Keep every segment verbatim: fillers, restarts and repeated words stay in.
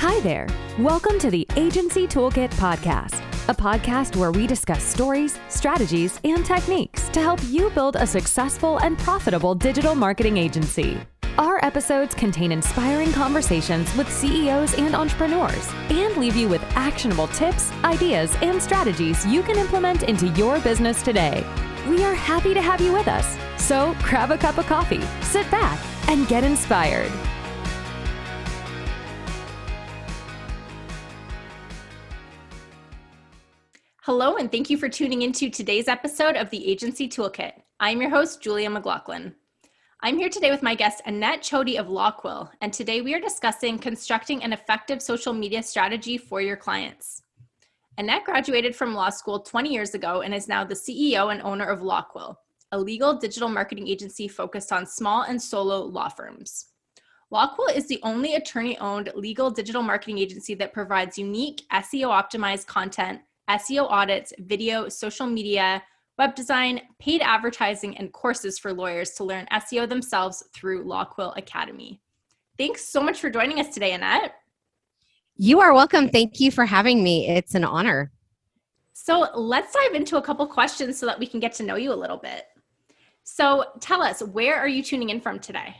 Hi there. Welcome to the Agency Toolkit Podcast, a podcast where we discuss stories, strategies, and techniques to help you build a successful and profitable digital marketing agency. Our episodes contain inspiring conversations with C E Os and entrepreneurs and leave you with actionable tips, ideas, and strategies you can implement into your business today. We are happy to have you with us. So grab a cup of coffee, sit back, and get inspired. Hello, and thank you for tuning into today's episode of the Agency Toolkit. I'm your host, Julia McLaughlin. I'm here today with my guest, Annette Chody of LawQuill, and today we are discussing constructing an effective social media strategy for your clients. Annette graduated from law school twenty years ago and is now the C E O and owner of LawQuill, a legal digital marketing agency focused on small and solo law firms. LawQuill is the only attorney-owned legal digital marketing agency that provides unique S E O-optimized content, S E O audits, video, social media, web design, paid advertising, and courses for lawyers to learn S E O themselves through LawQuill Academy. Thanks so much for joining us today, Annette. You are welcome. Thank you for having me. It's an honor. So let's dive into a couple questions so that we can get to know you a little bit. So tell us, where are you tuning in from today?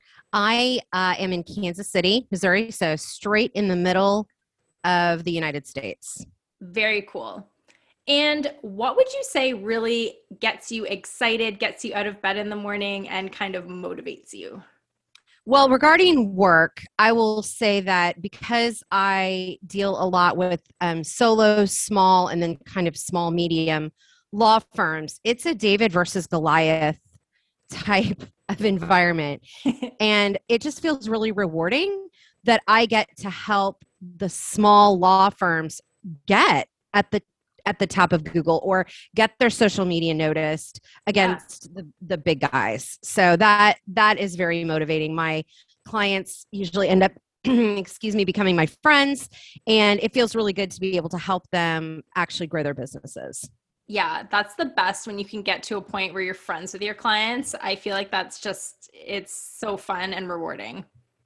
I uh, am in Kansas City, Missouri, so straight in the middle of the United States. Very cool. And what would you say really gets you excited, gets you out of bed in the morning, and kind of motivates you? Well, regarding work, I will say that because I deal a lot with um, solo, small, and then kind of small, medium law firms, it's a David versus Goliath type of environment. And it just feels really rewarding that I get to help the small law firms get at the at the top of Google or get their social media noticed against yeah. the, the big guys. So that that is very motivating. My clients usually end up, excuse me, becoming my friends, and it feels really good to be able to help them actually grow their businesses. Yeah, that's the best when you can get to a point where you're friends with your clients. I feel like that's just, it's so fun and rewarding.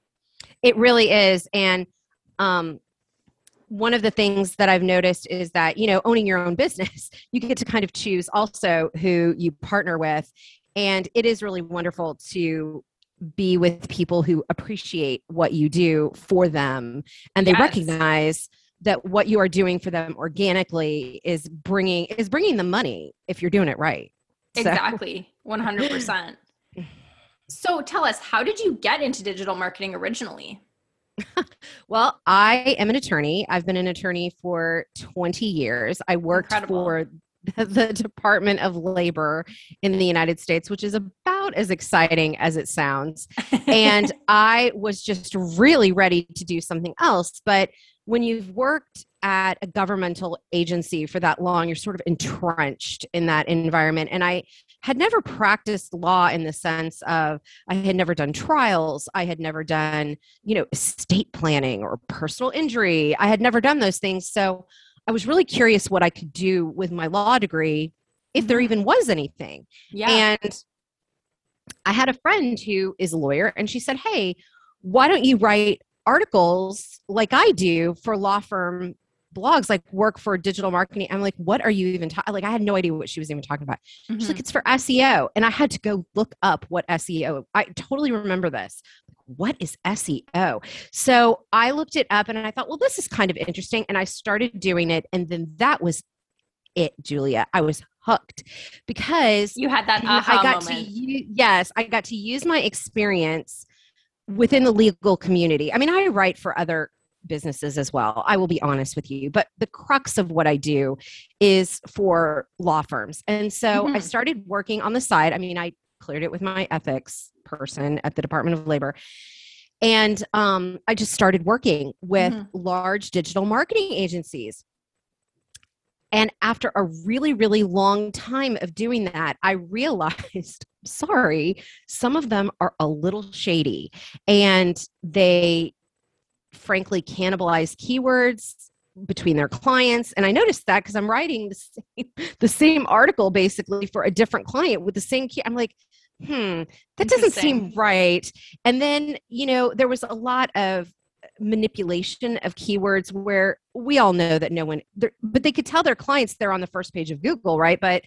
It really is. And um, one of the things that I've noticed is that, you know, owning your own business, you get to kind of choose also who you partner with. And it is really wonderful to be with people who appreciate what you do for them. And they yes. recognize that what you are doing for them organically is bringing, is bringing them money if you're doing it right. Exactly. So. one hundred percent. So tell us, how did you get into digital marketing originally? Well, I am an attorney. I've been an attorney for twenty years. I worked Incredible. for the Department of Labor in the United States, which is about as exciting as it sounds. And I was just really ready to do something else. But when you've worked at a governmental agency for that long, you're sort of entrenched in that environment. And I had never practiced law in the sense of I had never done trials. I had never done, you know, estate planning or personal injury. I had never done those things. So I was really curious what I could do with my law degree, if there even was anything. Yeah. And I had a friend who is a lawyer, and she said, hey, why don't you write articles like I do for law firm blogs, like work for digital marketing? I'm like, what are you even talking? Like, I had no idea what she was even talking about. Mm-hmm. She's like, it's for S E O. And I had to go look up what S E O, I totally remember this. What is S E O? So I looked it up and I thought, well, this is kind of interesting. And I started doing it. And then that was it, Julia. I was hooked because you had that aha I got moment. to use, yes, I got to use my experience within the legal community. I mean, I write for other businesses as well. I will be honest with you, but the crux of what I do is for law firms. And so mm-hmm. I started working on the side. I mean, I cleared it with my ethics person at the Department of Labor. And um, I just started working with mm-hmm. large digital marketing agencies. And after a really, really long time of doing that, I realized, sorry, some of them are a little shady, and they frankly cannibalize keywords between their clients. And I noticed that because I'm writing the same, the same article basically for a different client with the same key. I'm like, hmm, that doesn't seem right. And then, you know, there was a lot of manipulation of keywords where we all know that no one, but they could tell their clients they're on the first page of Google, right? But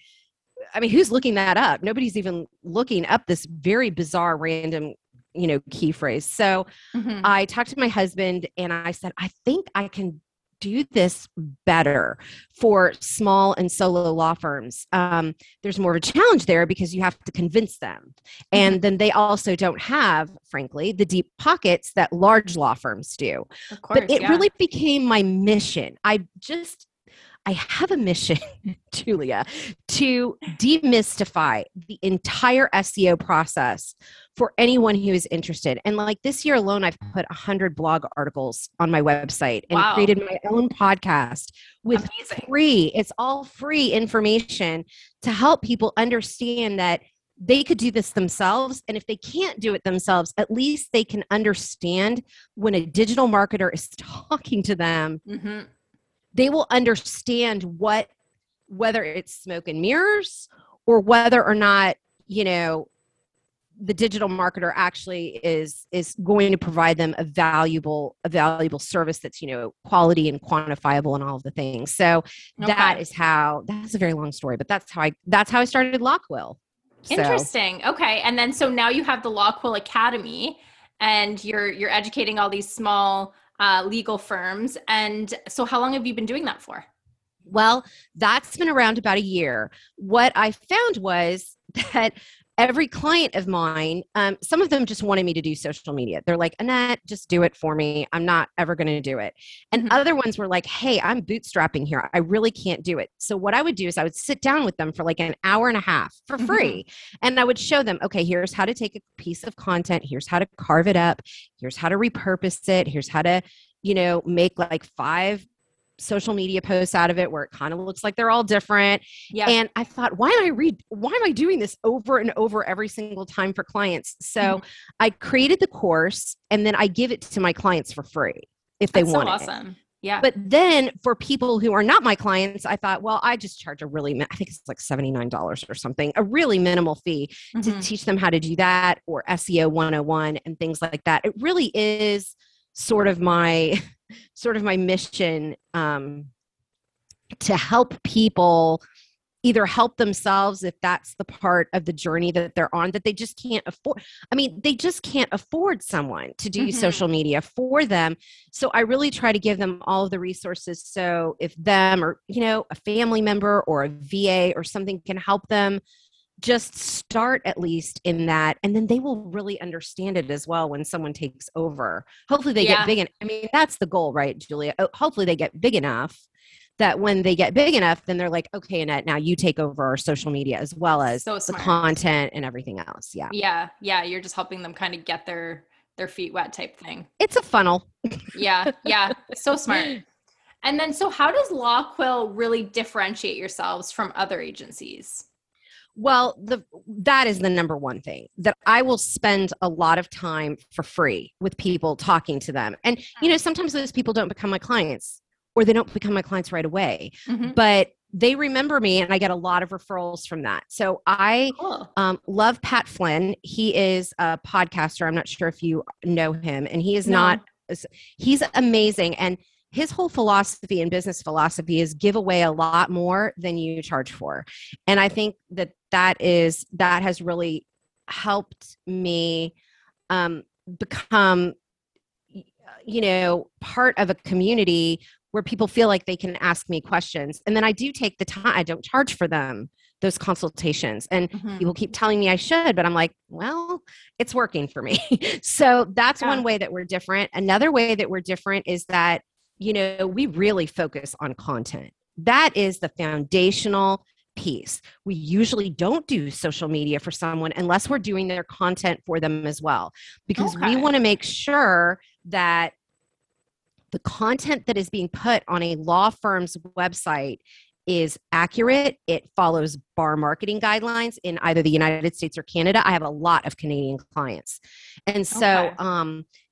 I mean, who's looking that up? Nobody's even looking up this very bizarre random, you know, key phrase. So mm-hmm. I talked to my husband and I said, I think I can do this better for small and solo law firms. Um, there's more of a challenge there because you have to convince them. And mm-hmm. then they also don't have, frankly, the deep pockets that large law firms do. Of course, but it yeah. really became my mission. I just, I have a mission, Julia, to demystify the entire S E O process for anyone who is interested. And like this year alone, I've put one hundred blog articles on my website and wow. created my own podcast with Amazing. free, it's all free information to help people understand that they could do this themselves. And if they can't do it themselves, at least they can understand when a digital marketer is talking to them. Mm-hmm. They will understand what, whether it's smoke and mirrors or whether or not, you know, the digital marketer actually is, is going to provide them a valuable, a valuable service that's, you know, quality and quantifiable and all of the things. So okay. that is how, that's a very long story, but that's how I, that's how I started Lockwill. So. Interesting. Okay. And then, so now you have the Lockwill Academy and you're, you're educating all these small Uh, legal firms. And so how long have you been doing that for? Well, that's been around about a year. What I found was that every client of mine, um, some of them just wanted me to do social media. They're like, Annette, just do it for me. I'm not ever going to do it. And mm-hmm. other ones were like, hey, I'm bootstrapping here. I really can't do it. So what I would do is I would sit down with them for like an hour and a half for free. Mm-hmm. And I would show them, okay, here's how to take a piece of content. Here's how to carve it up. Here's how to repurpose it. Here's how to, you know, make like five social media posts out of it where it kind of looks like they're all different. Yeah. And I thought, why am I read, why am I doing this over and over every single time for clients? So mm-hmm. I created the course and then I give it to my clients for free if they That's want so it. Awesome. Yeah. But then for people who are not my clients, I thought, well, I just charge a really, I think it's like seventy-nine dollars or something, a really minimal fee mm-hmm. to teach them how to do that or S E O one oh one and things like that. It really is sort of my sort of my mission um, to help people either help themselves if that's the part of the journey that they're on that they just can't afford. I mean, they just can't afford someone to do mm-hmm. social media for them. So I really try to give them all of the resources. So if them or, you know, a family member or a V A or something can help them just start at least in that. And then they will really understand it as well when someone takes over. Hopefully they yeah. get big. En- I mean, that's the goal, right, Julia? Hopefully they get big enough that when they get big enough, then they're like, okay, Annette, now you take over our social media as well as so the content and everything else. Yeah. Yeah. Yeah. You're just helping them kind of get their, their feet wet type thing. It's a funnel. yeah. Yeah. So smart. And then, so how does Lockwill really differentiate yourselves from other agencies? Well, the that is the number one thing that I will spend a lot of time for free with people talking to them. And, you know, sometimes those people don't become my clients or they don't become my clients right away, mm-hmm. but they remember me and I get a lot of referrals from that. So I cool. um, love Pat Flynn. He is a podcaster. I'm not sure if you know him and he is no. not, he's amazing. And his whole philosophy and business philosophy is give away a lot more than you charge for. And I think that that is, that has really helped me um, become, you know, part of a community where people feel like they can ask me questions. And then I do take the time, I don't charge for them, those consultations. And mm-hmm. people keep telling me I should, but I'm like, well, it's working for me. So that's yeah. one way that we're different. Another way that we're different is that, you know, we really focus on content. That is the foundational piece. We usually don't do social media for someone unless we're doing their content for them as well, because okay. we want to make sure that the content that is being put on a law firm's website is accurate. It follows bar marketing guidelines in either the United States or Canada. I have a lot of Canadian clients. And so, okay. um,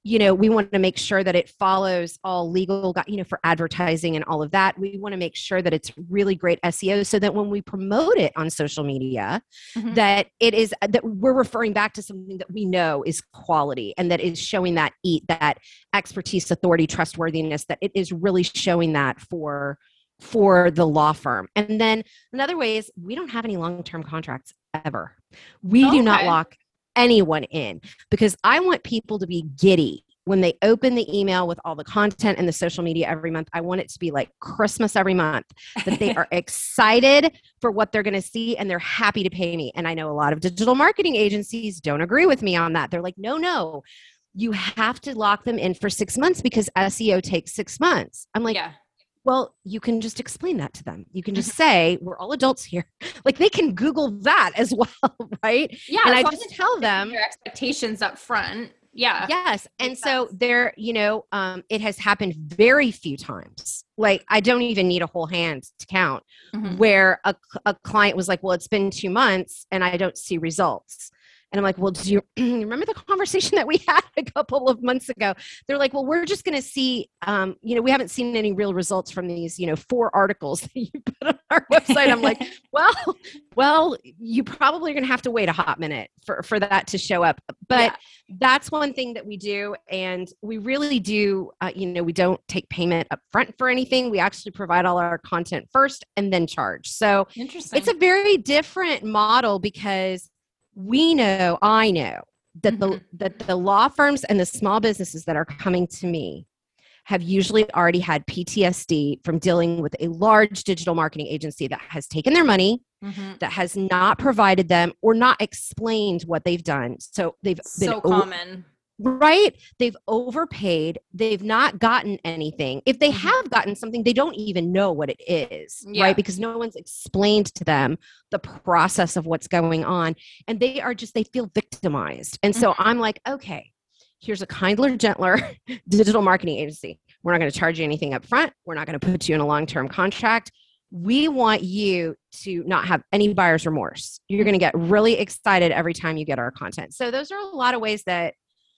you know, we want to make sure that it follows all legal, you know, for advertising and all of that. We want to make sure that it's really great S E O so that when we promote it on social media, mm-hmm. that it is, that we're referring back to something that we know is quality and that is showing that eat, that expertise, authority, trustworthiness, that it is really showing that for, for the law firm. And then another way is we don't have any long-term contracts ever. We okay. do not lock anyone in, because I want people to be giddy when they open the email with all the content and the social media every month. I want it to be like Christmas every month, that they are excited for what they're going to see and they're happy to pay me. And I know a lot of digital marketing agencies don't agree with me on that. They're like, no, no, you have to lock them in for six months because S E O takes six months. I'm like, yeah. Well, you can just explain that to them. You can just say, we're all adults here. Like they can Google that as well, right? Yeah. And I just tell them their expectations up front. Yeah. Yes. And so there, you know, um, it has happened very few times. Like I don't even need a whole hand to count mm-hmm. where a, a client was like, well, it's been two months and I don't see results. And I'm like, well, do you remember the conversation that we had a couple of months ago? They're like, well, we're just going to see, um, you know, we haven't seen any real results from these, you know, four articles that you put on our website. I'm like, well, well, you probably are going to have to wait a hot minute for, for that to show up. But yeah. that's one thing that we do. And we really do, uh, you know, we don't take payment up front for anything. We actually provide all our content first and then charge. So interesting. It's a very different model because we know, I know that mm-hmm. the that the law firms and the small businesses that are coming to me have usually already had P T S D from dealing with a large digital marketing agency that has taken their money, mm-hmm. that has not provided them or not explained what they've done. So they've so been common. Right? They've overpaid. They've not gotten anything. If they mm-hmm. have gotten something, they don't even know what it is, yeah. right? Because no one's explained to them the process of what's going on. And they are just, they feel victimized. And so mm-hmm. I'm like, okay, here's a kinder, gentler digital marketing agency. We're not going to charge you anything up front. We're not going to put you in a long-term contract. We want you to not have any buyer's remorse. You're going to get really excited every time you get our content. So those are a lot of ways that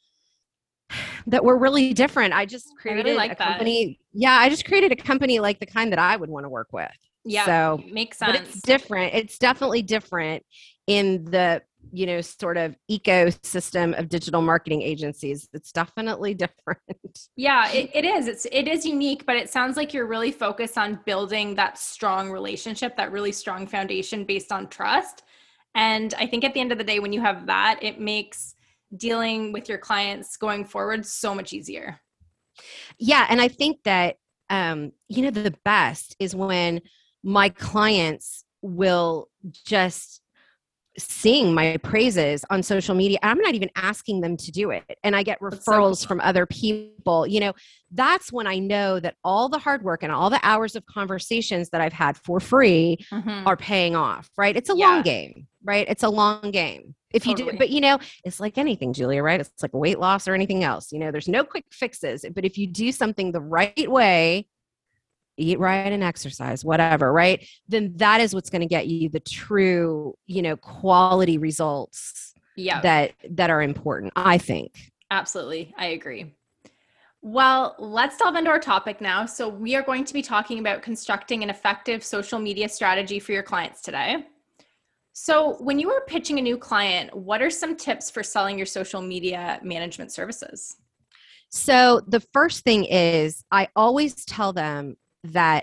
that were really different. I just created I really like a company. That. Yeah. I just created a company like the kind that I would want to work with. Yeah. So makes sense. But it's different. It's definitely different in the, you know, sort of ecosystem of digital marketing agencies. It's definitely different. Yeah, it, it is. It's, it is unique, but it sounds like you're really focused on building that strong relationship, that really strong foundation based on trust. And I think at the end of the day, when you have that, it makes dealing with your clients going forward so much easier. Yeah. And I think that, um, you know, the best is when my clients will just sing my praises on social media. I'm not even asking them to do it. And I get referrals so from other people. You know, that's when I know that all the hard work and all the hours of conversations that I've had for free mm-hmm. are paying off, right? It's a yeah. long game, right? It's a long game. If totally. you do, but you know, it's like anything, Julia, right? It's like weight loss or anything else. You know, there's no quick fixes, but if you do something the right way, eat right and exercise, whatever, right? Then that is what's going to get you the true, you know, quality results yeah. that, that are important, I think. Absolutely. I agree. Well, let's delve into our topic now. So we are going to be talking about constructing an effective social media strategy for your clients today. So when you are pitching a new client, what are some tips for selling your social media management services? So the first thing is I always tell them that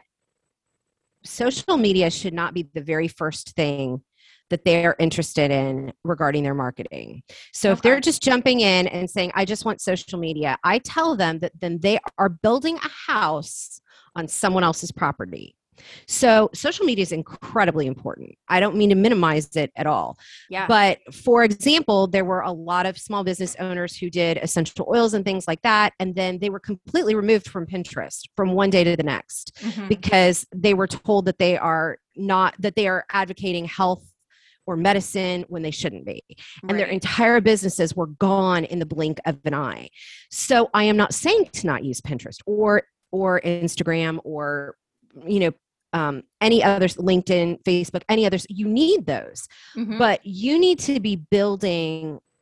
social media should not be the very first thing that they're interested in regarding their marketing. So okay. if they're just jumping in and saying, I just want social media, I tell them that then they are building a house on someone else's property. So social media is incredibly important. I don't mean to minimize it at all. Yeah. But for example, there were a lot of small business owners who did essential oils and things like that. And then they were completely removed from Pinterest from one day to the next mm-hmm. because they were told that they are not, that they are advocating health or medicine when they shouldn't be. And right. their entire businesses were gone in the blink of an eye. So I am not saying to not use Pinterest or, or Instagram or, you know, Um, any others, LinkedIn, Facebook, any others, you need those, mm-hmm. but you need to be building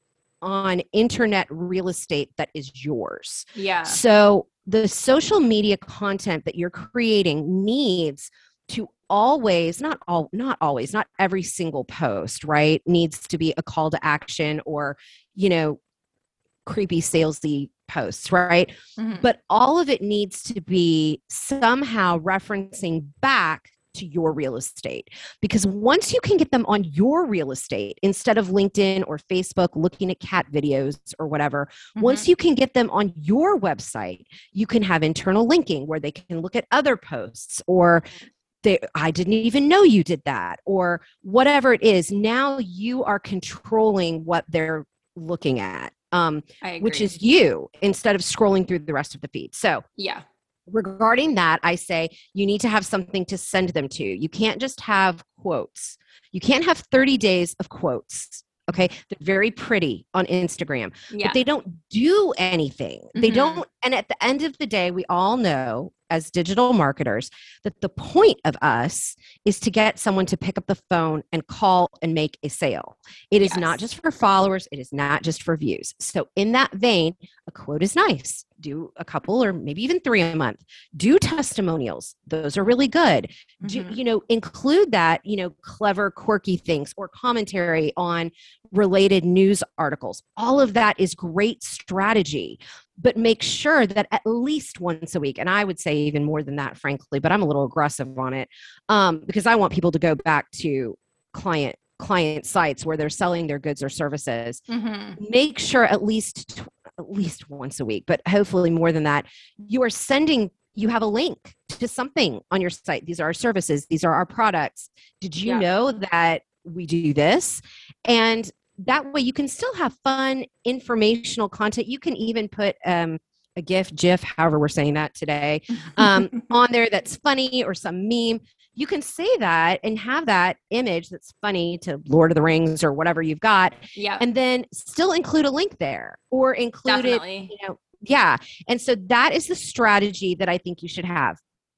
on internet real estate that is yours. Yeah. So the social media content that you're creating needs to always, not all, not always, not every single post, right, needs to be a call to action or, you know, creepy salesy posts, right? Mm-hmm. But all of it needs to be somehow referencing back to your real estate. Because once you can get them on your real estate, instead of LinkedIn or Facebook looking at cat videos or whatever, Mm-hmm. once you can get them on your website, you can have internal linking where they can look at other posts or they, I didn't even know you did that or whatever it is. Now you are controlling what they're looking at, um, I agree. which is you instead of scrolling through the rest of the feed. So yeah. regarding that, I say you need to have something to send them to. You can't just have quotes. You can't have thirty days of quotes. Okay. They're very pretty on Instagram, Yeah. but they don't do anything. Mm-hmm. They don't. And at the end of the day, we all know as digital marketers that the point of us is to get someone to pick up the phone and call and make a sale. It is Yes. not just for followers. It is not just for views. So in that vein, a quote is nice. Do a couple or maybe even three a month. Do testimonials. Those are really good. Do, Mm-hmm. you know, include that, you know, clever, quirky things or commentary on related news articles. All of that is great strategy, but make sure that at least once a week, and I would say even more than that, frankly, but I'm a little aggressive on it um, because I want people to go back to client client sites where they're selling their goods or services. Mm-hmm. Make sure at least at least once a week, but hopefully more than that, you are sending, you have a link to something on your site. These are our services. These are our products. Did you Yeah. know that we do this? And that way you can still have fun, informational content. You can even put um, a GIF, GIF, however we're saying that today, um, on there that's funny or some meme. You can say that and have that image that's funny to Lord of the Rings or whatever you've got, Yeah. and then still include a link there or include Definitely. it, you know, yeah. And so that is the strategy that I think you should have.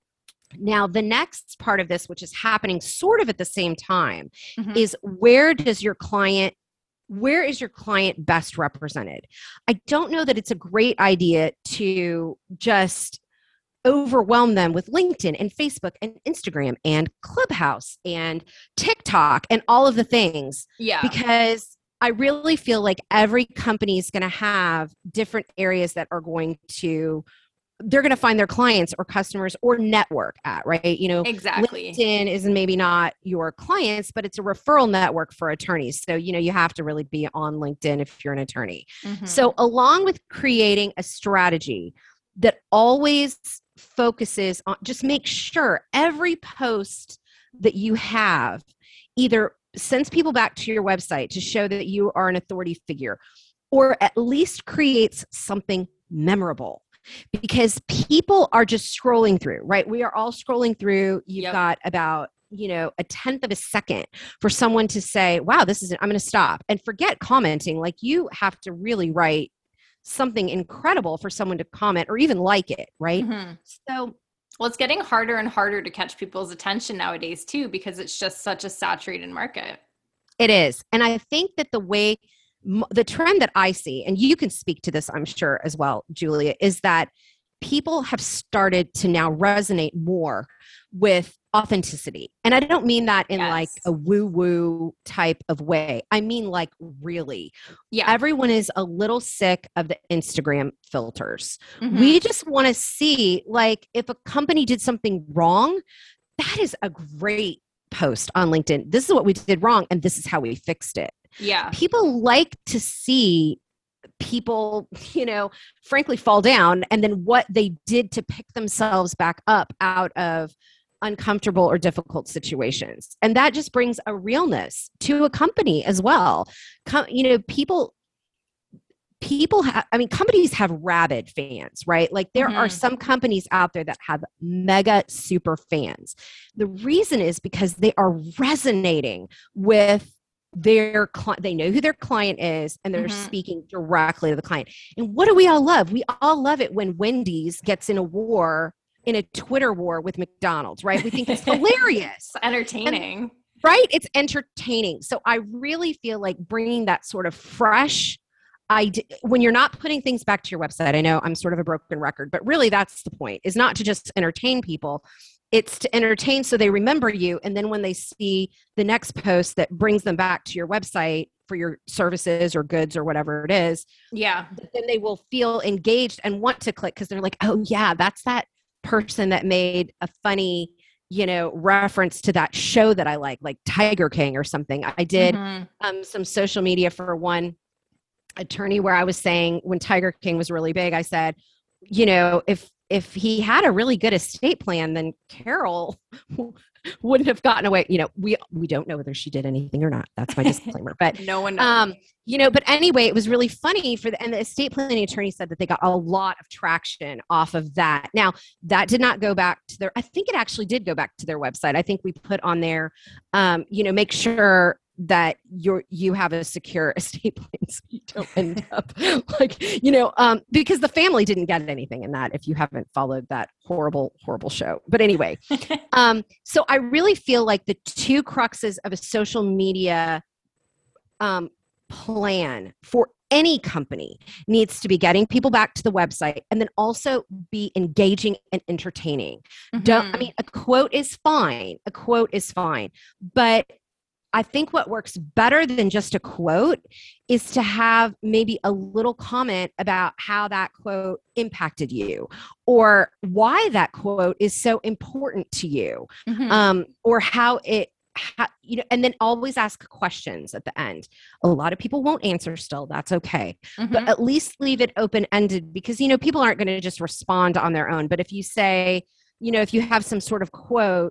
Now, the next part of this, which is happening sort of at the same time, Mhm. is where does your client, where is your client best represented? I don't know that it's a great idea to just overwhelm them with LinkedIn and Facebook and Instagram and Clubhouse and TikTok and all of the things, Yeah. because I really feel like every company is going to have different areas that are going to, they're going to find their clients or customers or network at, right? You know, Exactly. LinkedIn is maybe not your clients, but it's a referral network for attorneys. So, you know, you have to really be on LinkedIn if you're an attorney. Mhm. So along with creating a strategy that always focuses on, just make sure every post that you have either sends people back to your website to show that you are an authority figure, or at least creates something memorable. Because people are just scrolling through, right? We are all scrolling through. You've Yep. got about, you know, a tenth of a second for someone to say, wow, this is, I'm going to stop and forget commenting. Like, you have to really write something incredible for someone to comment or even like it, right? Mhm. So Well, it's getting harder and harder to catch people's attention nowadays too, because it's just such a saturated market. it is. And I think that the way, m- the trend that I see, and you can speak to this, I'm sure as well, Julia, is that people have started to now resonate more with authenticity. And I don't mean that in Yes. like a woo-woo type of way. I mean, like, really. Yeah. Everyone is a little sick of the Instagram filters. Mhm. We just want to see, like, if a company did something wrong, that is a great post on LinkedIn. This is what we did wrong, and this is how we fixed it. Yeah. People like to see people, you know, frankly, fall down, and then what they did to pick themselves back up out of uncomfortable or difficult situations. And that just brings a realness to a company as well. Com- you know, people people have, I mean, companies have rabid fans, right? Like, there are Mhm. some companies out there that have mega super fans. The reason is because they are resonating with their client. They know who their client is, and they're Mhm. speaking directly to the client. And what do we all love? We all love it when Wendy's gets in a war, in a Twitter war with McDonald's, right? We think it's hilarious. It's entertaining. Right? It's entertaining. So I really feel like bringing that sort of fresh, I d- when you're not putting things back to your website, I know I'm sort of a broken record, but really that's the point, is not to just entertain people. It's to entertain so they remember you. And then when they see the next post that brings them back to your website for your services or goods or whatever it is, yeah, then they will feel engaged and want to click because they're like, oh yeah, that's that person that made a funny, you know, reference to that show that I like, like Tiger King or something. I did mm-hmm. um, some social media for one attorney where I was saying when Tiger King was really big, I said, you know, if if he had a really good estate plan, then Carol wouldn't have gotten away. You know, we we don't know whether she did anything or not. That's my disclaimer. But no one knows. Um, you know, but anyway, it was really funny for the, and the estate planning attorney said that they got a lot of traction off of that. Now, that did not go back to their, I think it actually did go back to their website. I think we put on there, um, you know, make sure that you're, you have a secure estate plan so you don't end up like, you know, um, because the family didn't get anything in that if you haven't followed that horrible, horrible show. But anyway, um, so I really feel like the two cruxes of a social media um, plan for any company needs to be getting people back to the website and then also be engaging and entertaining. Mm-hmm. Don't, I mean, a quote is fine. A quote is fine, but I think what works better than just a quote is to have maybe a little comment about how that quote impacted you or why that quote is so important to you, mm-hmm. um, or how it, how, you know, and then always ask questions at the end. A lot of people won't answer still. That's okay. Mm-hmm. But at least leave it open-ended because, you know, people aren't going to just respond on their own. But if you say, you know, if you have some sort of quote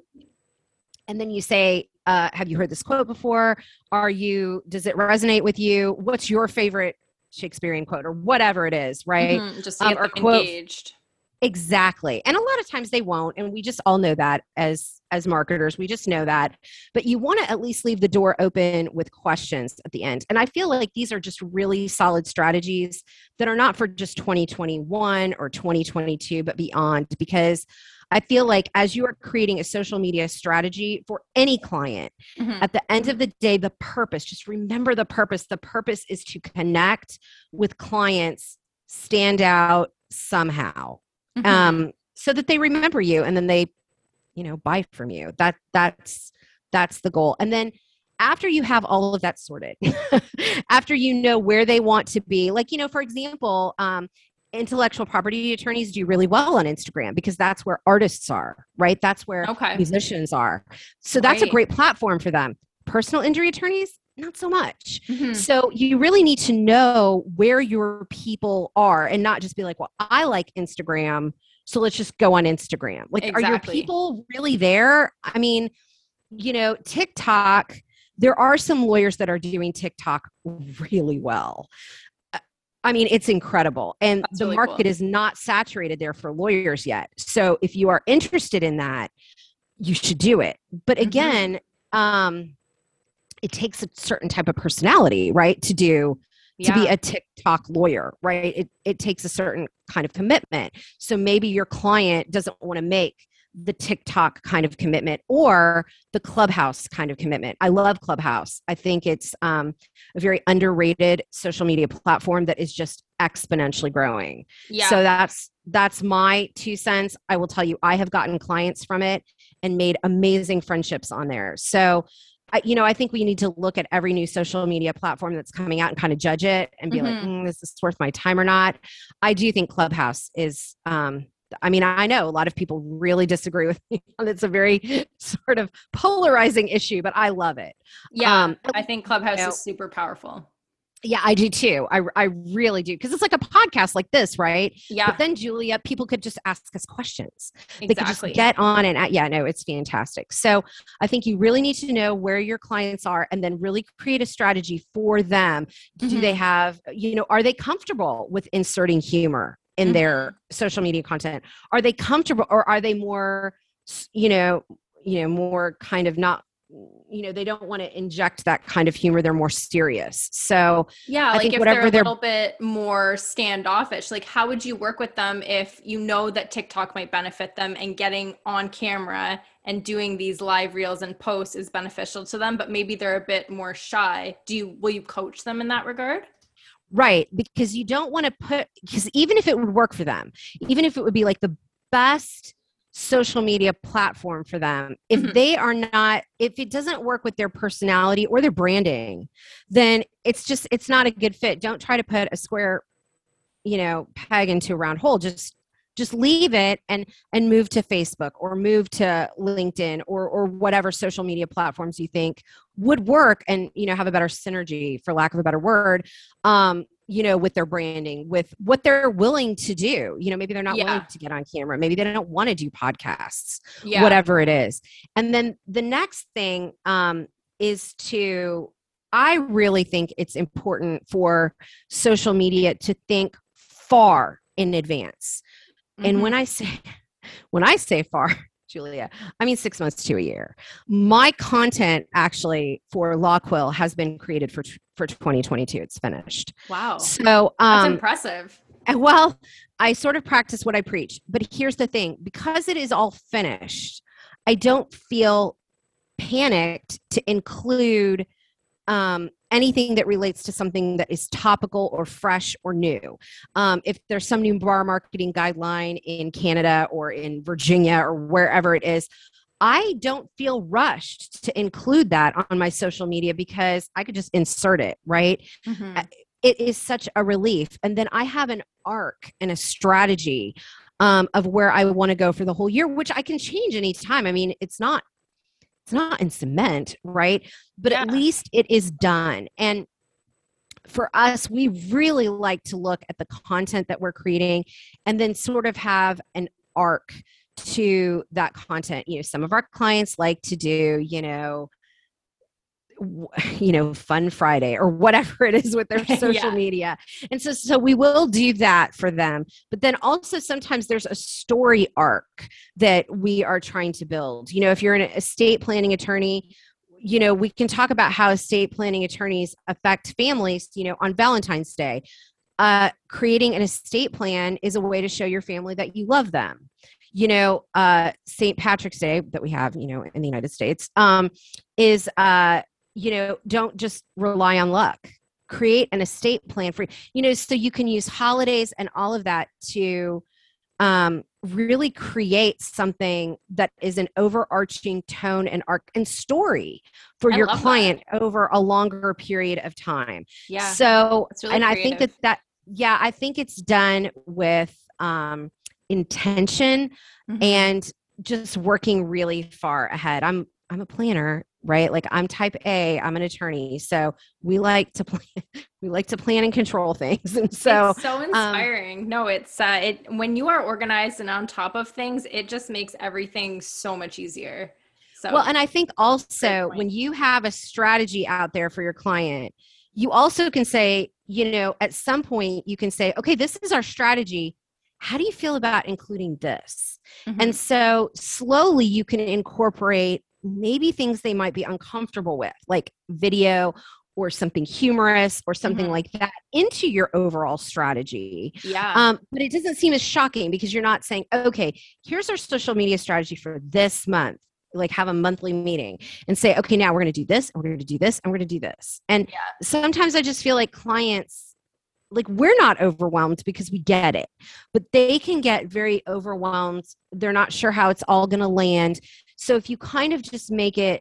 and then you say, Uh, have you heard this quote before? Are you, does it resonate with you? What's your favorite Shakespearean quote or whatever it is, right? Mm-hmm, just to get um, or them quote, engaged. Exactly. And a lot of times they won't. And we just all know that as, as marketers, we just know that, but you want to at least leave the door open with questions at the end. And I feel like these are just really solid strategies that are not for just twenty twenty-one or twenty twenty-two, but beyond, because I feel like as you are creating a social media strategy for any client, mm-hmm. at the end of the day, the purpose, just remember the purpose. The purpose is to connect with clients, stand out somehow, mm-hmm. um, so that they remember you and then they, you know, buy from you. That that's, that's the goal. And then after you have all of that sorted, after you know where they want to be, like, you know, for example, um, intellectual property attorneys do really well on Instagram because that's where artists are, right? That's where okay. musicians are. So that's right. a great platform for them. Personal injury attorneys, not so much. Mm-hmm. So you really need to know where your people are and not just be like, well, I like Instagram, so let's just go on Instagram. Like, exactly. Are your people really there? I mean, you know, TikTok, there are some lawyers that are doing TikTok really well. I mean, it's incredible. And That's the really market cool. is not saturated there for lawyers yet. So if you are interested in that, you should do it. But again, mm-hmm. um, it takes a certain type of personality, right? To do, yeah. to be a TikTok lawyer, right? It, it takes a certain kind of commitment. So maybe your client doesn't want to make the TikTok kind of commitment or the Clubhouse kind of commitment. I love Clubhouse. I think it's um, a very underrated social media platform that is just exponentially growing. Yeah. So that's, that's my two cents. I will tell you, I have gotten clients from it and made amazing friendships on there. So, I, you know, I think we need to look at every new social media platform that's coming out and kind of judge it and be mm-hmm. like, mm, is this worth my time or not? I do think Clubhouse is, um, I mean, I know a lot of people really disagree with me. It's a very sort of polarizing issue, but I love it. Yeah, um, I think Clubhouse you know, is super powerful. Yeah, I do too. I, I really do. Because it's like a podcast like this, right? Yeah. But then, Julia, people could just ask us questions. Exactly. They could just get on and, yeah, no, it's fantastic. So I think you really need to know where your clients are and then really create a strategy for them. Mm-hmm. Do they have, you know, are they comfortable with inserting humor in mm-hmm. their social media content? Are they comfortable or are they more, you know, you know, more kind of not, you know, they don't want to inject that kind of humor. They're more serious. So yeah, I like think if whatever they're a little bit more standoffish, like how would you work with them if you know that TikTok might benefit them and getting on camera and doing these live reels and posts is beneficial to them, but maybe they're a bit more shy? Do you, will you coach them in that regard? Right. Because you don't want to put, because even if it would work for them, even if it would be like the best social media platform for them, if Mhm. they are not, if it doesn't work with their personality or their branding, then it's just, it's not a good fit. Don't try to put a square, you know, peg into a round hole. Just, just leave it and, and move to Facebook or move to LinkedIn or, or whatever social media platforms you think would work and, you know, have a better synergy, for lack of a better word, um, you know, with their branding, with what they're willing to do. You know, maybe they're not Yeah. willing to get on camera. Maybe they don't want to do podcasts, Yeah. whatever it is. And then the next thing um, is to, I really think it's important for social media to think far in advance. And Mhm. when I say, when I say far, Julia, I mean six months to a year. My content actually for LawQuill has been created for for twenty twenty-two. It's finished. Wow. So, That's um, impressive. and well, I sort of practice what I preach. But here's the thing: because it is all finished, I don't feel panicked to include um, anything that relates to something that is topical or fresh or new. Um, if there's some new bar marketing guideline in Canada or in Virginia or wherever it is, I don't feel rushed to include that on my social media because I could just insert it, right? Mhm. Uh, It is such a relief. And then I have an arc and a strategy um, of where I want to go for the whole year, which I can change anytime. I mean, it's not It's not in cement, right? But Yeah. at least it is done. And for us, we really like to look at the content that we're creating and then sort of have an arc to that content. You know, some of our clients like to do, you know, w- you know, Fun Friday or whatever it is with their social Yeah. media. And so, so we will do that for them. But then also sometimes there's a story arc that we are trying to build. You know, if you're an estate planning attorney, you know, we can talk about how estate planning attorneys affect families, you know, on Valentine's Day. Uh, creating an estate plan is a way to show your family that you love them. You know, uh, Saint Patrick's Day that we have, you know, in the United States, um, is, uh, you know, don't just rely on luck. Create an estate plan for, you know, so you can use holidays and all of that to um, really create something that is an overarching tone and arc and story for I your love client over a longer period of time. Yeah. So, It's really and I think that creative. that, yeah, I think it's done with um, intention Mhm. and just working really far ahead. I'm, I'm a planner, right? Like I'm type A, I'm an attorney. So we like to plan, we like to plan and control things. And so, it's so um, inspiring. No, it's uh, it when you are organized and on top of things, it just makes everything so much easier. So well, and I think great also point. when you have a strategy out there for your client, you also can say, you know, at some point you can say, okay, this is our strategy. How do you feel about including this? Mhm. And so slowly you can incorporate maybe things they might be uncomfortable with, like video or something humorous or something Mhm. like that into your overall strategy. Yeah. Um, but it doesn't seem as shocking because you're not saying, okay, here's our social media strategy for this month. Like have a monthly meeting and say, okay, now we're going to do this, and we're going to do this, and we're going to do this. And Yeah. sometimes I just feel like clients, like we're not overwhelmed because we get it, but they can get very overwhelmed. They're not sure how it's all going to land. So if you kind of just make it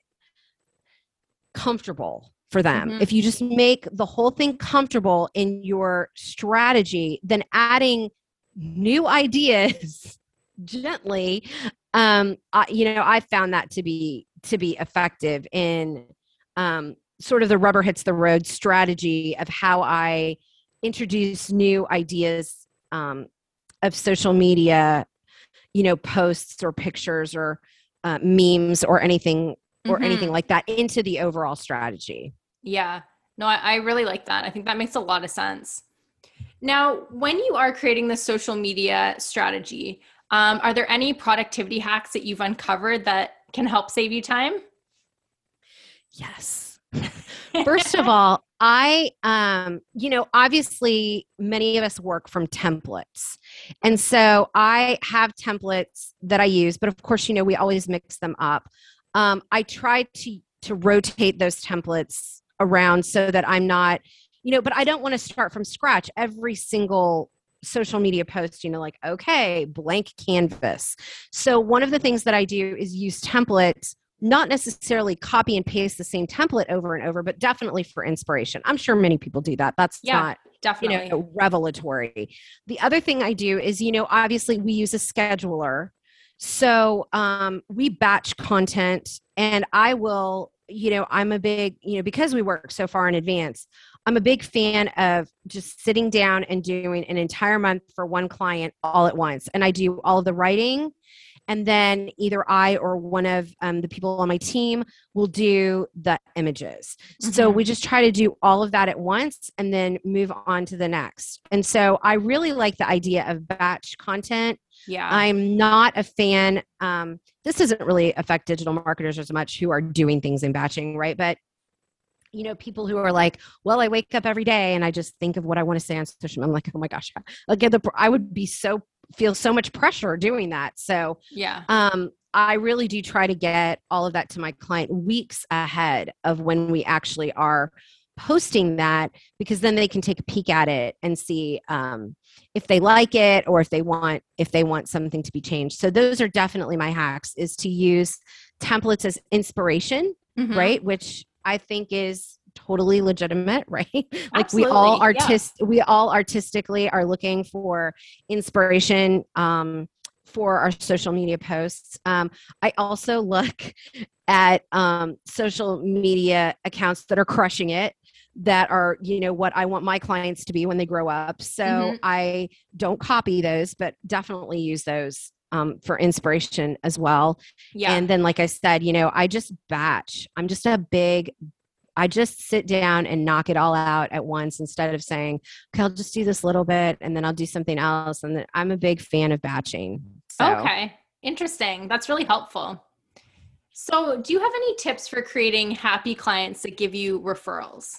comfortable for them, Mhm. if you just make the whole thing comfortable in your strategy, then adding new ideas gently, um, I, you know, I found that to be to be effective in um, sort of the rubber hits the road strategy of how I introduce new ideas um, of social media, you know, posts or pictures or uh, memes or anything or anything Mhm. like that into the overall strategy. Yeah. No, I, I really like that. I think that makes a lot of sense. Now, when you are creating the social media strategy, um, are there any productivity hacks that you've uncovered that can help save you time? Yes. First of all, I, um, you know, obviously many of us work from templates. And so I have templates that I use, but of course, you know, we always mix them up. Um, I try to, to rotate those templates around so that I'm not you know, but I don't want to start from scratch every single social media post, you know, like, okay, blank canvas. So one of the things that I do is use templates, not necessarily copy and paste the same template over and over, but definitely for inspiration. I'm sure many people do that. That's Yeah, not, definitely. you know, revelatory. The other thing I do is, you know, obviously we use a scheduler. So um, we batch content, and I will, you know, I'm a big, you know, because we work so far in advance, I'm a big fan of just sitting down and doing an entire month for one client all at once. And I do all of the writing, and then either I or one of um, the people on my team will do the images. Mm-hmm. So we just try to do all of that at once and then move on to the next. And so I really like the idea of batch content. Yeah. I'm not a fan. Um, this doesn't really affect digital marketers as much who are doing things in batching, right? But you know, people who are like, well, I wake up every day and I just think of what I want to say on social media. I'm like, oh my gosh, I'll get the, I would be so, feel so much pressure doing that. So yeah, um, I really do try to get all of that to my client weeks ahead of when we actually are posting that, because then they can take a peek at it and see um, if they like it, or if they want, if they want something to be changed. So those are definitely my hacks, is to use templates as inspiration, mm-hmm. right? Which I think is totally legitimate, right? Like Absolutely. we all artist, yeah. we all artistically are looking for inspiration um, for our social media posts. Um, I also look at um, social media accounts that are crushing it, that are, you know, what I want my clients to be when they grow up. So mm-hmm. I don't copy those, but definitely use those Um, for inspiration as well. Yeah. And then, like I said, you know, I just batch. I'm just a big, I just sit down and knock it all out at once, instead of saying, okay, I'll just do this little bit and then I'll do something else. And then I'm a big fan of batching. So. Okay. Interesting. That's really helpful. So do you have any tips for creating happy clients that give you referrals?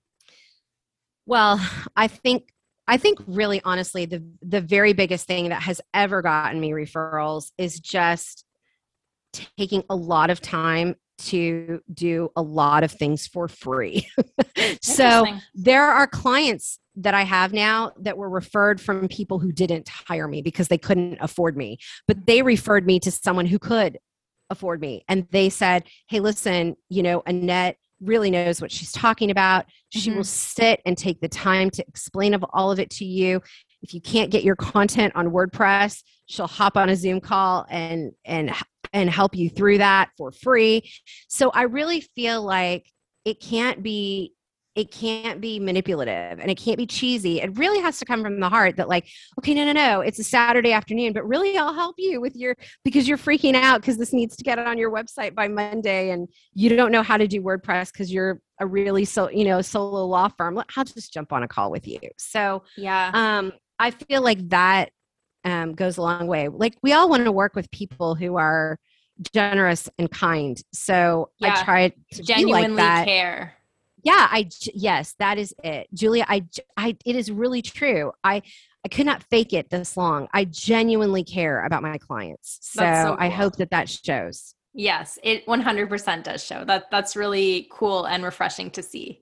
Well, I think I think really honestly, the the very biggest thing that has ever gotten me referrals is just taking a lot of time to do a lot of things for free. So there are clients that I have now that were referred from people who didn't hire me because they couldn't afford me, but they referred me to someone who could afford me. And they said, hey, listen, you know, Annette really knows what she's talking about. She mm-hmm. will sit and take the time to explain of all of it to you. If you can't get your content on WordPress, she'll hop on a Zoom call and and and help you through that for free. So I really feel like it can't be it can't be manipulative and it can't be cheesy. It really has to come from the heart that like, okay, no, no, no, it's a Saturday afternoon, but really I'll help you with your, because you're freaking out because this needs to get on your website by Monday and you don't know how to do WordPress because you're a really, so, you know, solo law firm. I'll just jump on a call with you. So yeah, um, I feel like that um, goes a long way. Like we all want to work with people who are generous and kind. So yeah. I try to genuinely be like that. care. Yeah, I, yes, that is it. Julia, I, I, it is really true. I, I could not fake it this long. I genuinely care about my clients. So, so cool. I hope that that shows. Yes, it one hundred percent does show. That That's really cool and refreshing to see.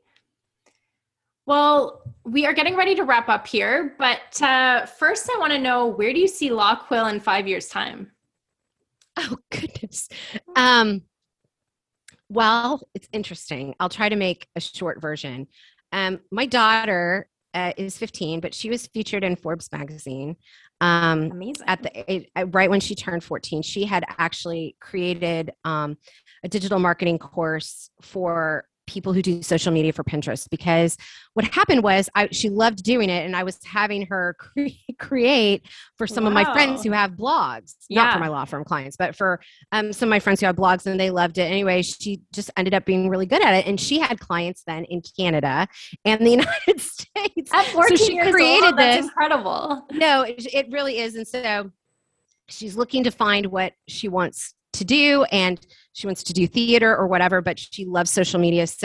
Well, we are getting ready to wrap up here, but uh, first I want to know, where do you see LawQuill in five years' time? Oh, goodness. Um, Well, it's interesting. I'll try to make a short version. Um, my daughter uh, is fifteen, but she was featured in Forbes magazine. Um, Amazing. At the it, right when she turned fourteen, she had actually created um, a digital marketing course for people who do social media for Pinterest, because what happened was I, she loved doing it, and I was having her cre- create for some wow. of my friends who have blogs, yeah. not for my law firm clients, but for um, some of my friends who have blogs, and they loved it. Anyway, she just ended up being really good at it, and she had clients then in Canada and the United States. At fourteen so she years created old, that's this. Incredible. No, it, it really is, and so she's looking to find what she wants to do, and she wants to do theater or whatever, but she loves social media. So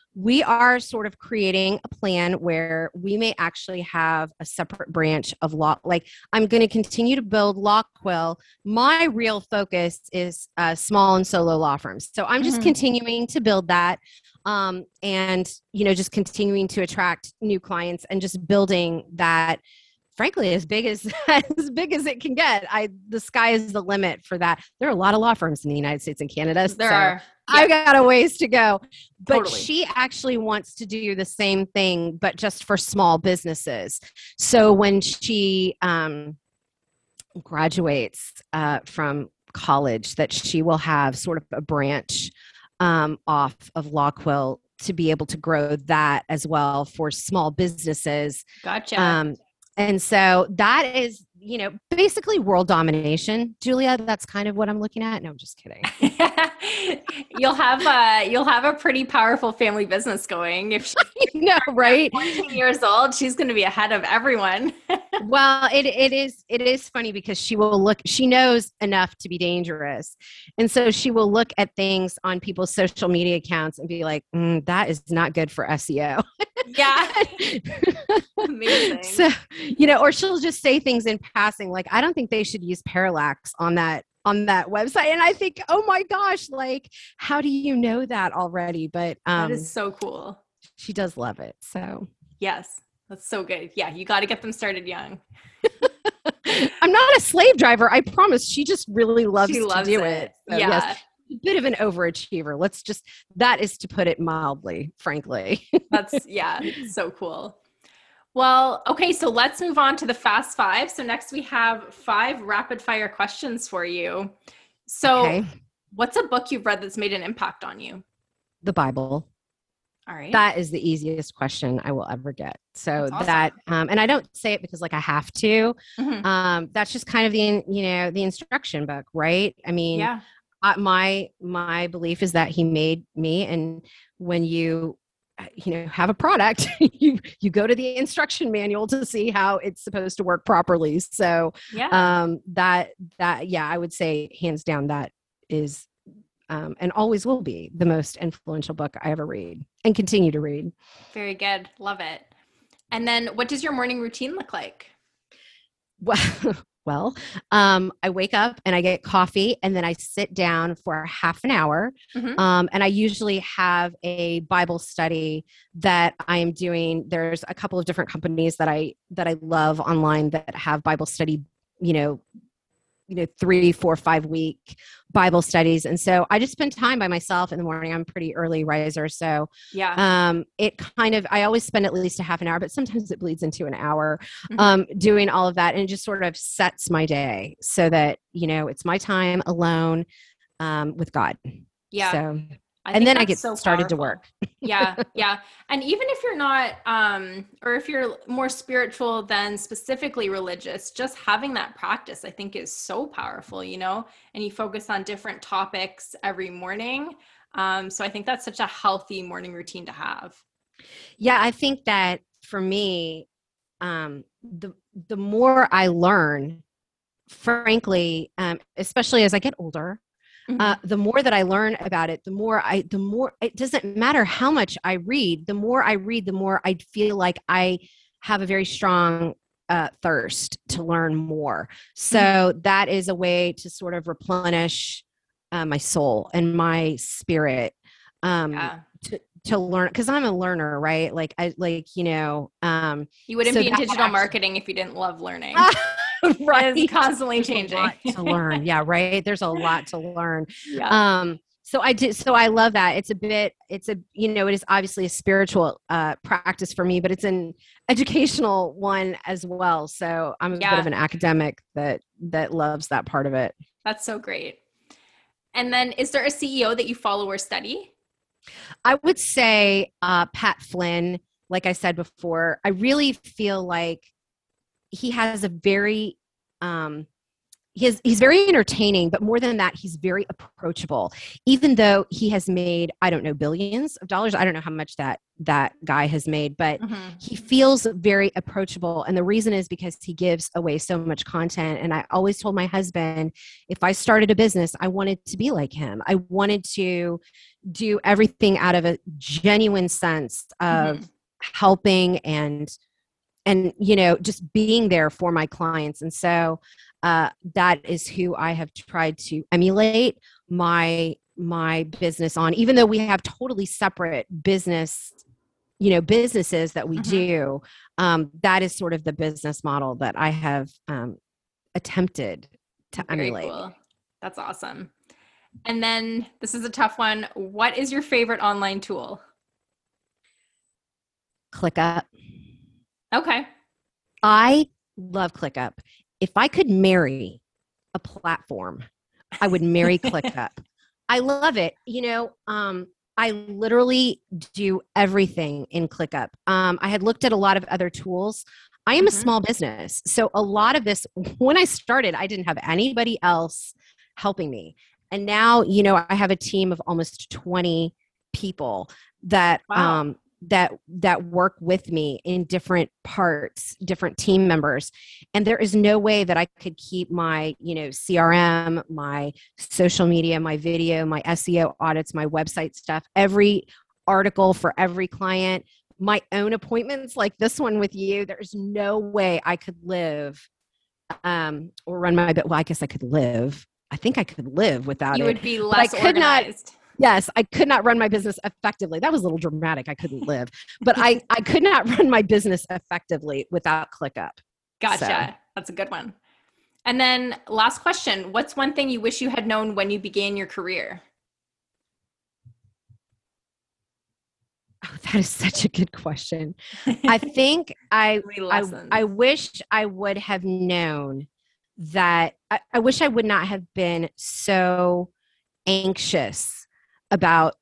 we are sort of creating a plan where we may actually have a separate branch of law. Like I'm going to continue to build LawQuill. My real focus is uh, small and solo law firms. So I'm just Mhm. continuing to build that. Um, and, you know, just continuing to attract new clients and just building that, frankly, as big as as big as it can get. I the sky is the limit for that. There are a lot of law firms in the United States and Canada. There so are. I've got a ways to go. But Totally. she actually wants to do the same thing, but just for small businesses. So when she um, graduates uh, from college, that she will have sort of a branch um, off of LawQuill to be able to grow that as well for small businesses. Gotcha. Um, and so that is, you know, basically world domination, Julia. That's kind of what I'm looking at. No, I'm just kidding. you'll have a you'll have a pretty powerful family business going. If she's no, right? fourteen years old, she's going to be ahead of everyone. Well, it it is it is funny because she will look. She knows enough to be dangerous, and so she will look at things on people's social media accounts and be like, mm, "That is not good for S E O." Yeah. Amazing. So, you know, or she'll just say things in passing, like, "I don't think they should use parallax on that." on that website. And I think, oh my gosh, like, how do you know that already? But um, that is so cool. She does love it. So yes, that's so good. Yeah. You got to get them started young. I'm not a slave driver. I promise. She just really loves, she loves to do it. it. So, yeah. Yes, a bit of an overachiever. Let's just, that is to put it mildly, frankly. That's yeah. So cool. Well, okay, so let's move on to the fast five. So next we have five rapid fire questions for you. So Okay. What's a book you've read that's made an impact on you? The Bible. All right. That is the easiest question I will ever get. So That's awesome. that, um, and I don't say it because like I have to, Mhm. um, that's just kind of the, you know, the instruction book, right? I mean, Yeah. I, my, my belief is that he made me. And when you, you know, have a product, you, you go to the instruction manual to see how it's supposed to work properly. So, Yeah. um, that, that, yeah, I would say hands down, that is, um, and always will be the most influential book I ever read and continue to read. Very good. Love it. And then what does your morning routine look like? Well, well, um, I wake up and I get coffee and then I sit down for half an hour. Mhm. Um, and I usually have a Bible study that I am doing. There's a couple of different companies that I, that I love online that have Bible study, you know, you know, three, four, five week Bible studies. And so I just spend time by myself in the morning. I'm a pretty early riser. So Yeah. um, it kind of, I always spend at least a half an hour, but sometimes it bleeds into an hour Mhm. um, doing all of that. And it just sort of sets my day so that, you know, it's my time alone um, with God. Yeah. So, I and think then I that's get so started to powerful. work. Yeah. Yeah. And even if you're not, um, or if you're more spiritual than specifically religious, just having that practice, I think is so powerful, you know, and you focus on different topics every morning. Um, so I think that's such a healthy morning routine to have. Yeah, I think that for me, um, the the more I learn, frankly, um, especially as I get older, Mhm. uh, the more that I learn about it, the more I, the more it doesn't matter how much I read. The more I read, the more I feel like I have a very strong uh, thirst to learn more. So that is a way to sort of replenish uh, my soul and my spirit. Um, Yeah. to, to learn, because I'm a learner, right? Like I like, you know, um, You wouldn't so be in that digital actually- marketing if you didn't love learning. right. It's constantly There's a changing. lot to learn. Yeah. Right. There's a lot to learn. Yeah. Um, so I did, so I love that. It's a bit, it's a, you know, it is obviously a spiritual uh, practice for me, but it's an educational one as well. So I'm a Yeah. bit of an academic that, that loves that part of it. That's so great. And then is there a C E O that you follow or study? I would say uh, Pat Flynn, like I said before, I really feel like he has a very, um, he has, he's very entertaining, but more than that, he's very approachable. Even though he has made, I don't know, billions of dollars. I don't know how much that that guy has made, but Mm-hmm. he feels very approachable. And the reason is because he gives away so much content. And I always told my husband, if I started a business, I wanted to be like him. I wanted to do everything out of a genuine sense of Mm-hmm. helping and, and, you know, just being there for my clients. And so uh, that is who I have tried to emulate my, my business on, even though we have totally separate business, you know, businesses that we Mm-hmm. do. Um, that is sort of the business model that I have um, attempted to Very emulate. cool. That's awesome. And then this is a tough one. What is your favorite online tool? ClickUp. Okay. I love ClickUp. If I could marry a platform, I would marry ClickUp. I love it. You know, um, I literally do everything in ClickUp. Um, I had looked at a lot of other tools. I am Mhm. a small business. So a lot of this, when I started, I didn't have anybody else helping me. And now, you know, I have a team of almost twenty people that, Wow. um, that, that work with me in different parts, different team members. And there is no way that I could keep my, you know, C R M, my social media, my video, my S E O audits, my website stuff, every article for every client, my own appointments like this one with you. There's no way I could live um, or run my, well, I guess I could live. I think I could live without You it. would be But less I could not, organized. yes, I could not run my business effectively. That was a little dramatic. I couldn't live, but I, I could not run my business effectively without ClickUp. Gotcha. So. That's a good one. And then last question. What's one thing you wish you had known when you began your career? Oh, that is such a good question. I think I, Three I, lessons. I wish I would have known that I, I wish I would not have been so anxious about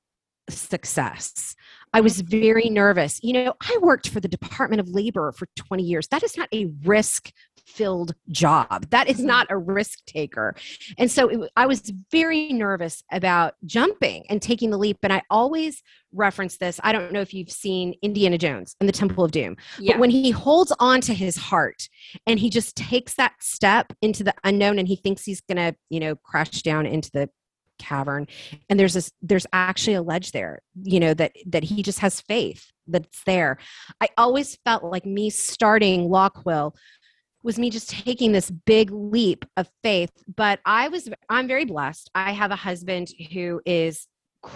success. I was very nervous. You know, I worked for the Department of Labor for twenty years. That is not a risk-filled job. That is not a risk taker. And so it, I was very nervous about jumping and taking the leap. And I always reference this. I don't know if you've seen Indiana Jones and the Temple of Doom, Yeah. but when he holds on to his heart and he just takes that step into the unknown and he thinks he's going to, you know, crash down into the cavern, and there's this there's actually a ledge there, you know, that that he just has faith that's there. I always felt like me starting Lockwill was me just taking this big leap of faith. But I was I'm very blessed. I have a husband who is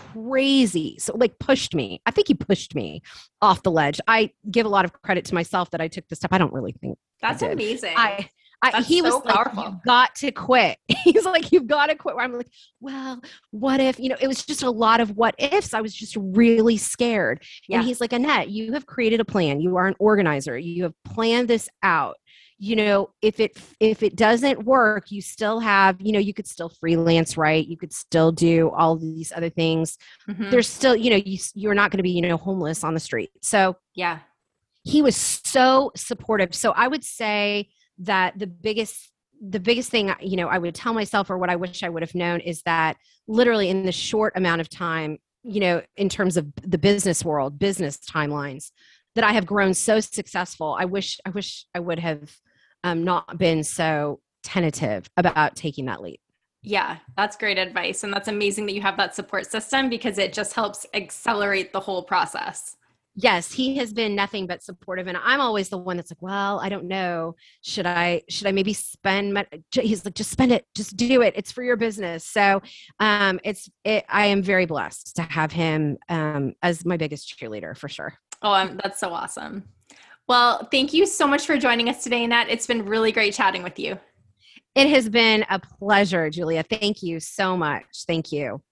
crazy, so like pushed me. I think he pushed me off the ledge. I give a lot of credit to myself that I took the step. I don't really think That's I did. amazing. I I, That's he so was like, powerful. "You've got to quit." He's like, "You've got to quit." Where I'm like, "Well, what if?" You know, it was just a lot of what ifs. I was just really scared. Yeah. And he's like, "Annette, you have created a plan. You are an organizer. You have planned this out. You know, if it if it doesn't work, you still have, you know, you could still freelance, right? You could still do all these other things. Mhm. There's still, you know, you you're not going to be, you know, homeless on the street." So Yeah. he was so supportive. So I would say that the biggest the biggest thing, you know, I would tell myself, or what I wish I would have known, is that literally in the short amount of time, you know, in terms of the business world, business timelines, that I have grown so successful. I wish, I wish I would have um, not been so tentative about taking that leap. Yeah, that's great advice. And that's amazing that you have that support system, because it just helps accelerate the whole process. Yes, he has been nothing but supportive. And I'm always the one that's like, well, I don't know. Should I, should I maybe spend my, he's like, just spend it, just do it. It's for your business. So um, it's, it, I am very blessed to have him um, as my biggest cheerleader for sure. Oh, um, that's so awesome. Well, thank you so much for joining us today, Annette. It's been really great chatting with you. It has been a pleasure, Julia. Thank you so much. Thank you.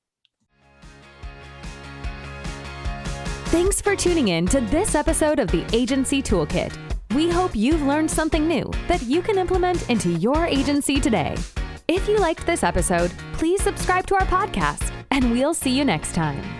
Thanks for tuning in to this episode of the Agency Toolkit. We hope you've learned something new that you can implement into your agency today. If you liked this episode, please subscribe to our podcast, and we'll see you next time.